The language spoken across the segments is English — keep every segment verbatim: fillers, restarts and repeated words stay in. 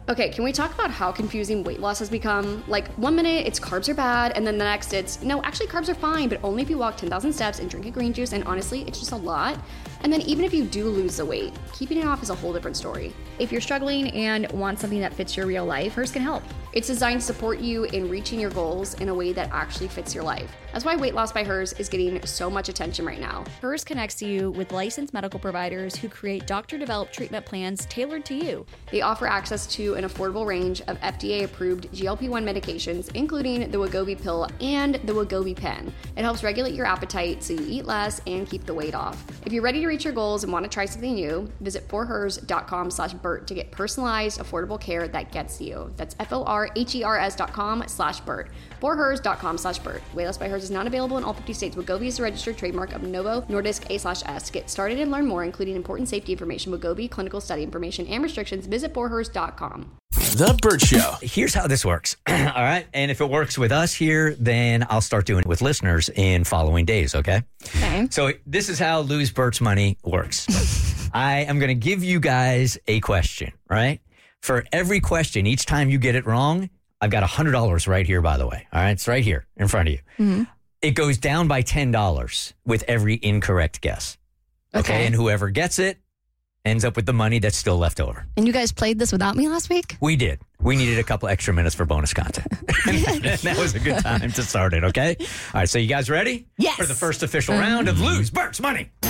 Okay, can we talk about how confusing weight loss has become? Like, one minute it's carbs are bad, and then the next it's, no, actually carbs are fine, but only if you walk ten thousand steps and drink a green juice, and honestly, it's just a lot. And then even if you do lose the weight, keeping it off is a whole different story. If you're struggling and want something that fits your real life, Hers can help. It's designed to support you in reaching your goals in a way that actually fits your life. That's why Weight Loss by Hers is getting so much attention right now. Hers connects you with licensed medical providers who create doctor-developed treatment plans tailored to you. They offer access to an affordable range of F D A-approved G L P one medications, including the Wegovy pill and the Wegovy pen. It helps regulate your appetite so you eat less and keep the weight off. If you're ready to reach your goals and want to try something new, visit forhers.com slash Bert to get personalized, affordable care that gets you. That's F-O-R-H-E-R-S dot com slash Bert. forhers.com slash Bert. Weight Loss by Hers is not available in all fifty states. Wegovy is a registered trademark of Novo Nordisk A slash S. To get started and learn more, including important safety information, Wegovy, clinical study information, and restrictions, visit forhers dot com. The Bert Show. Here's how this works. All right. And if it works with us here, then I'll start doing it with listeners in following days. Okay. Okay. So this is how Lose Bert's Money works. I am going to give you guys a question, right? For every question, each time you get it wrong, I've got one hundred dollars right here, by the way. All right. It's right here in front of you. Mm-hmm. It goes down by ten dollars with every incorrect guess. Okay. Okay. And whoever gets it ends up with the money that's still left over. And you guys played this without me last week? We did. We needed a couple extra minutes for bonus content. And that was a good time to start it, okay? All right, so you guys ready? Yes. For the first official round of Lose Bert's Money. All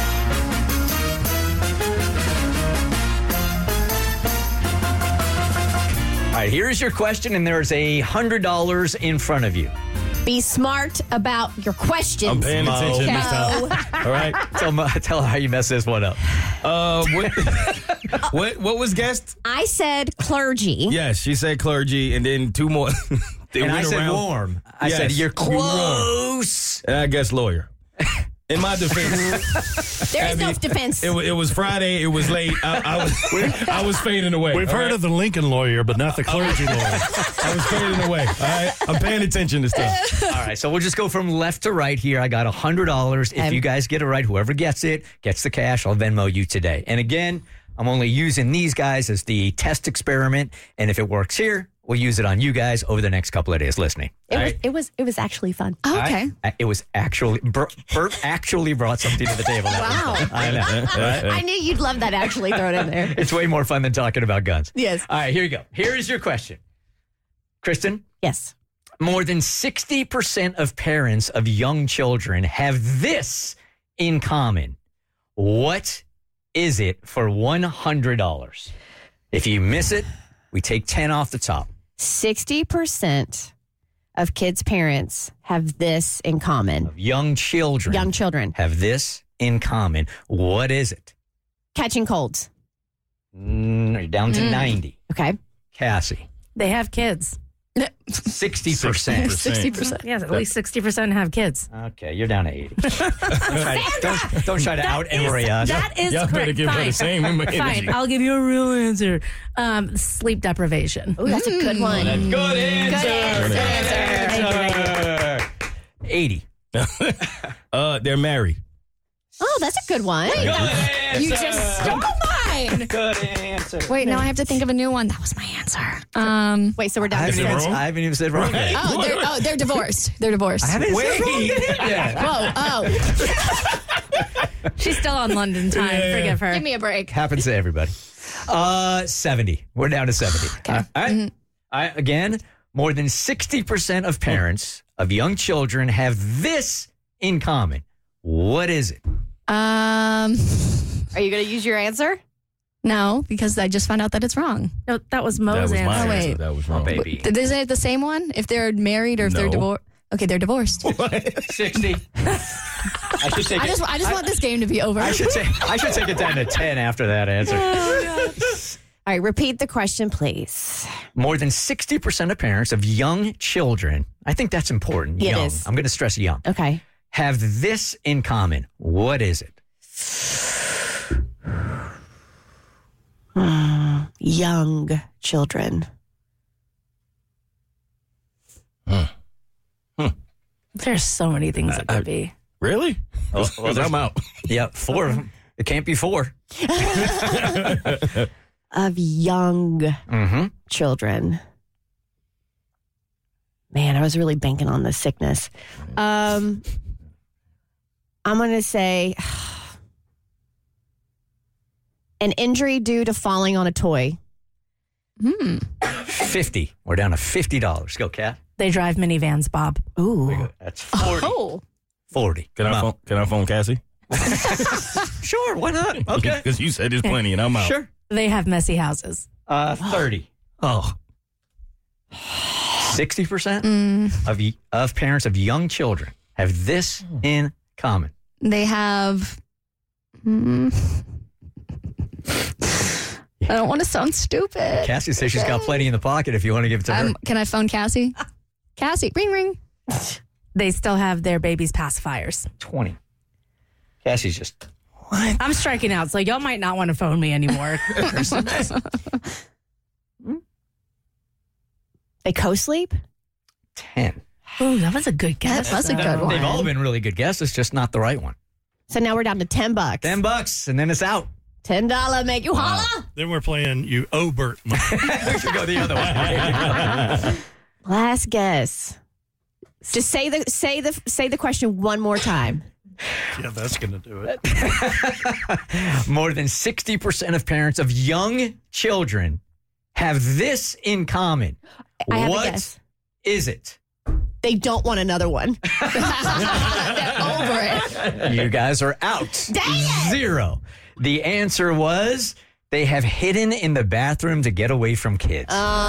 right, here's your question, and there's a one hundred dollars in front of you. Be smart about your questions. I'm paying attention this Mo. time. All right. Tell, Mo- tell her how you mess this one up. Uh, what, what what was guessed? I said clergy. Yes, she said clergy, and then two more. They And I went said around. warm. I Yes, said, you're you're warm. close. And I guess lawyer. In my defense, There is no Abby, defense. it, wa- it was Friday. It was late. I, I was I was fading away. We've all heard right? of the Lincoln lawyer, but not the clergy lawyer. I was fading away. All right, I'm paying attention to stuff. All right, so we'll just go from left to right here. I got one hundred dollars. If Okay. you guys get it right, whoever gets it gets the cash. I'll Venmo you today. And again, I'm only using these guys as the test experiment. And if it works here, we'll use it on you guys over the next couple of days listening. It All was, right? it was it was actually fun. Oh, All right? okay. Uh, It was actually, Bert, Bert actually brought something to the table. That was Wow. fun. I know. Right? I knew you'd love that actually thrown in there. It's way more fun than talking about guns. Yes. All right, here you go. Here is your question. Kristen? Yes. More than sixty percent of parents of young children have this in common. What is it for one hundred dollars? If you miss it, we take ten off the top. sixty percent of kids' parents have this in common. Young children Young children. have this in common. What is it? Catching colds. Mm, you're down to Mm. ninety. Okay. Cassie, They have kids. sixty percent. sixty percent. Yes, at least sixty percent have kids. Okay, you're down to eighty. don't, try to, don't, don't try to out Emory us. That is Y'all better correct. give her Fine. the same energy. Fine, I'll give you a real answer. Um, sleep deprivation. Oh, that's a good one. Good answer. Good answer. Good answer. eighty. Uh, they're married. Oh, that's a good one. You just stole mine. Good answer. Wait, now I have to think of a new one. That was my answer. Um, Wait, so we're I down to haven't, it even, wrong? I haven't even said wrong yet. oh, they're, oh, they're divorced. They're divorced. I haven't Wait. said wrong yet. Whoa, oh. She's still on London time. Yeah. Forgive her. Give me a break. Happens to everybody. Uh, seventy. We're down to seventy. Okay. All right. I, again, more than sixty percent of parents of young children have this in common. What is it? Um, Are you going to use your answer? no, because I just found out that it's wrong. No, that was That Mo's was my answer. Oh, answer. wait. That was wrong. Baby. Th- Isn't it the same one? If they're married or if they're No. divorced? Okay, they're divorced. sixty. I should take I it. just, I just want this game to be over. I should take. I should take it down to ten after that answer. All right, repeat the question, please. More than sixty percent of parents of young children, I think that's important. It young. is. I'm going to stress young. Okay. Have this in common. What is it? Young children. There's so many things it could be. Really? Oh, Because I'm out. Yeah, four of them. It can't be four. of young Mm-hmm. children. Man, I was really banking on the sickness. Um, I'm going to say an injury due to falling on a toy. Hmm. fifty. We're down to fifty dollars. Go, Kat. They drive minivans, Bob. Ooh. That's forty. Oh. forty. Can I Come phone, can I phone Cassie? on. Sure, why not? Okay. Because you said there's plenty and I'm out. Sure. They have messy houses. Uh, thirty. Oh. sixty percent Mm, of, y- of parents of young children have this in common. they have. Mm, I don't want to sound stupid. Cassie says she's got plenty in the pocket if you want to give it to her. Um, can I phone Cassie? Cassie, ring, ring. They still have their babies' pacifiers. twenty. Cassie's just, I'm striking out, so y'all might not want to phone me anymore. They co-sleep? ten. Ooh, that was a good guess. That was a good one. They've all been really good guesses, just not the right one. So now we're down to ten bucks. ten bucks, and then it's out. ten dollars make you holla. Then we're playing you owe Bert money. We should go the other way. Last guess. Just say the say the say the question one more time. Yeah, that's going to do it. More than sixty percent of parents of young children have this in common. I have a What guess. is it? They don't want another one. They're over it. You guys are out. Dang it! Zero. The answer was they have hidden in the bathroom to get away from kids.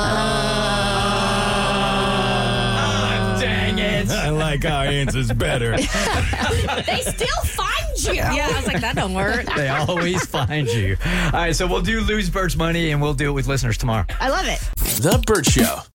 Ah, dang it. I like our answers better. They still find you. Yeah, I was like, that don't work. They always find you. All right, so we'll do Lose Bert's Money, and we'll do it with listeners tomorrow. I love it. The Bert Show.